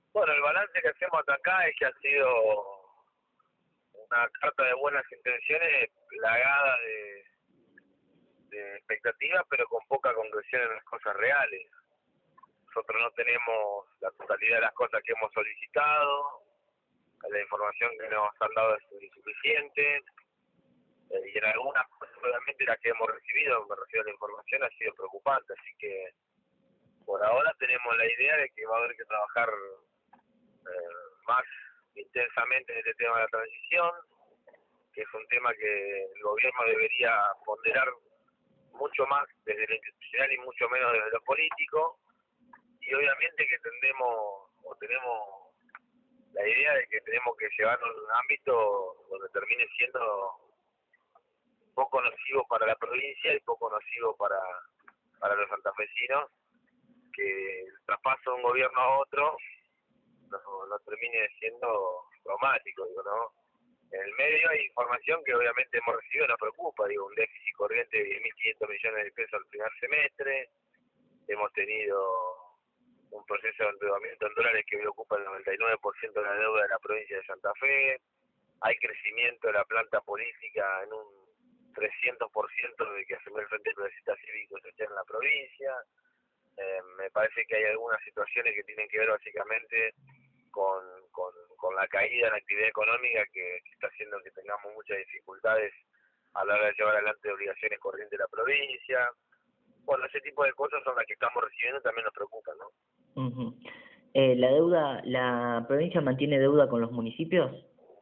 Bueno, el balance que hacemos hasta acá es que ha sido una carta de buenas intenciones plagada de expectativas, pero con poca concreción en las cosas reales. Nosotros no tenemos la totalidad de las cosas que hemos solicitado, la información que nos han dado es insuficiente, y en algunas cosas obviamente las que hemos recibido, me refiero a la información, ha sido preocupante, así que por ahora tenemos la idea de que va a haber que trabajar más intensamente en este tema de la transición, que es un tema que el gobierno debería ponderar mucho más desde lo institucional y mucho menos desde lo político, y obviamente que tenemos la idea de que tenemos que llevarlo a un ámbito donde termine siendo poco nocivo para la provincia y poco nocivo para los santafesinos, que el traspaso de un gobierno a otro no termine siendo traumático, digo, ¿no? En el medio hay información que obviamente hemos recibido, nos preocupa, digo, un déficit corriente de 10.500 millones de pesos al primer semestre, hemos tenido un proceso de endeudamiento en dólares que hoy ocupa el 99% de la deuda de la provincia de Santa Fe, hay crecimiento de la planta política en un 300% de que asumió el Frente Progresista Cívico y Social en la provincia. Me parece que hay algunas situaciones que tienen que ver básicamente con la caída en la actividad económica que está haciendo que tengamos muchas dificultades a la hora de llevar adelante obligaciones corrientes de la provincia. Bueno, ese tipo de cosas son las que estamos recibiendo y también nos preocupan, ¿no? Ujú. ¿La provincia mantiene deuda con los municipios?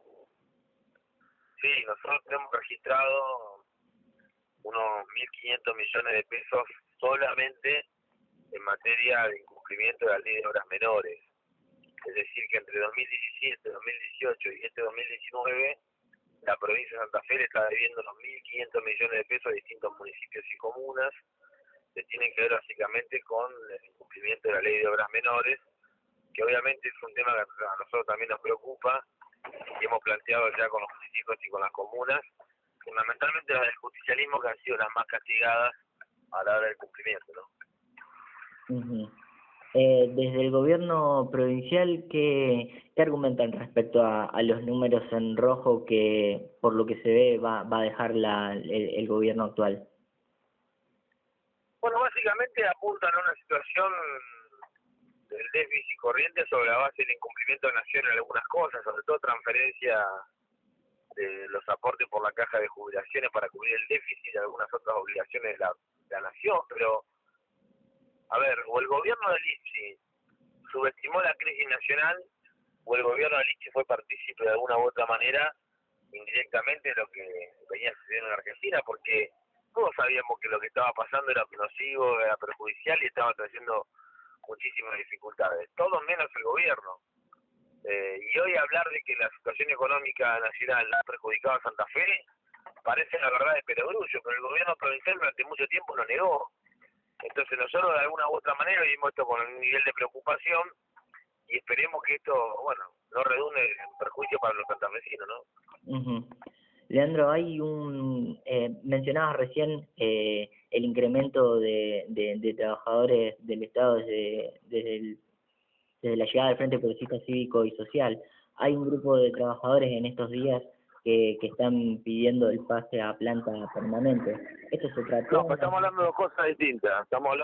Sí, nosotros tenemos registrado unos 1.500 millones de pesos solamente en materia de incumplimiento de la ley de obras menores. Es decir, que entre 2017, 2018 y este 2019, la provincia de Santa Fe le está debiendo unos 1.500 millones de pesos a distintos municipios y comunas, que tienen que ver básicamente con el incumplimiento de la ley de obras menores, que obviamente es un tema que a nosotros también nos preocupa y hemos planteado ya con los municipios y con las comunas, fundamentalmente las del justicialismo, que han sido las más castigadas a la hora del cumplimiento, ¿no? Ujú. Desde el gobierno provincial, ¿qué argumentan respecto a los números en rojo que, por lo que se ve, va a dejar el gobierno actual? Bueno, básicamente apuntan a una situación del déficit corriente sobre la base del incumplimiento de Nación en algunas cosas, sobre todo transferencia de los aportes por la caja de jubilaciones para cubrir el déficit y algunas otras obligaciones de la Nación, pero, a ver, o el gobierno del IPSI subestimó la crisis nacional, o el gobierno del IPSI fue partícipe de alguna u otra manera, indirectamente, de lo que venía sucediendo en Argentina, porque todos sabíamos que lo que estaba pasando era nocivo, era perjudicial y estaba trayendo muchísimas dificultades, todos menos el gobierno. Y hoy hablar de que la situación económica nacional ha perjudicado a Santa Fe parece la verdad de perogrullo, pero el gobierno provincial durante mucho tiempo lo negó. Entonces nosotros de alguna u otra manera vimos esto con un nivel de preocupación y esperemos que esto, bueno, no redunde en perjuicio para los santafesinos, ¿no? Ujú. Leandro, mencionabas recién el incremento de trabajadores del Estado desde la llegada del Frente Progresista Cívico y Social. Hay un grupo de trabajadores en estos días que están pidiendo el pase a planta permanente. ¿Esto se trató? No, estamos hablando de dos cosas distintas.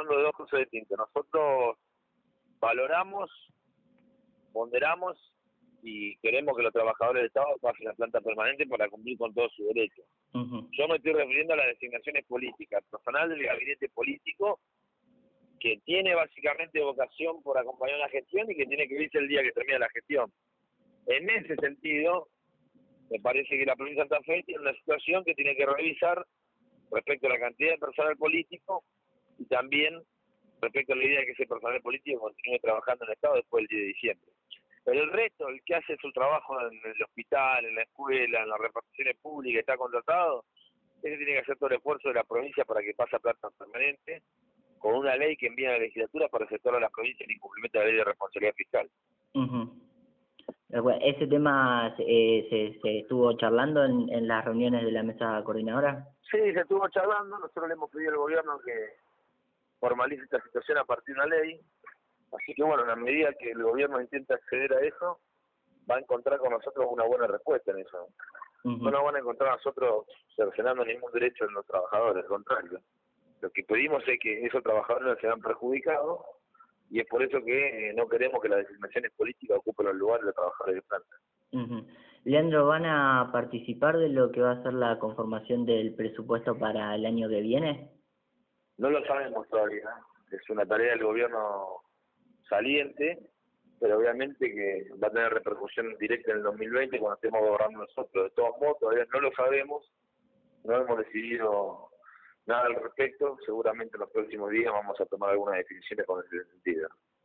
Nosotros valoramos, ponderamos y queremos que los trabajadores del Estado pasen a planta permanente para cumplir con todos sus derechos. Uh-huh. Yo me estoy refiriendo a las designaciones políticas, personal del gabinete político que tiene básicamente vocación por acompañar la gestión y que tiene que irse el día que termina la gestión. En ese sentido, me parece que la provincia de Santa Fe tiene una situación que tiene que revisar respecto a la cantidad de personal político y también respecto a la idea de que ese personal político continúe trabajando en el Estado después del 10 de diciembre. Pero el resto, el que hace su trabajo en el hospital, en la escuela, en las reparticiones públicas, está contratado, ese tiene que hacer todo el esfuerzo de la provincia para que pase a planta permanente, con una ley que envía a la legislatura para aceptar a la provincia el incumplimiento de la ley de responsabilidad fiscal. Uh-huh. ¿Ese tema se estuvo charlando en las reuniones de la mesa coordinadora? Sí, se estuvo charlando. Nosotros le hemos pedido al gobierno que formalice esta situación a partir de una ley. Así que bueno, en la medida que el gobierno intenta acceder a eso, va a encontrar con nosotros una buena respuesta en eso. No nos van a encontrar a nosotros cercenando ningún derecho de los trabajadores, al contrario. Lo que pedimos es que esos trabajadores no se vean perjudicados, y es por eso que no queremos que las designaciones políticas ocupen los lugares de los trabajadores de planta. Leandro, ¿van a participar de lo que va a ser la conformación del presupuesto para el año que viene? No lo sabemos todavía, es una tarea del gobierno saliente, pero obviamente que va a tener repercusión directa en el 2020 cuando estemos gobernando nosotros. De todos modos, todavía no lo sabemos, no hemos decidido nada al respecto, seguramente en los próximos días vamos a tomar algunas definiciones con ese sentido.